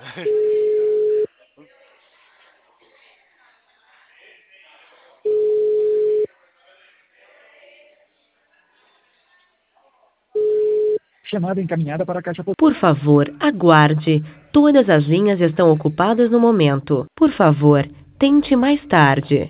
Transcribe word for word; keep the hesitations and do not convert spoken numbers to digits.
Chamada encaminhada para a caixa postal. Por favor, aguarde. Todas as linhas estão ocupadas no momento. Por favor, tente mais tarde.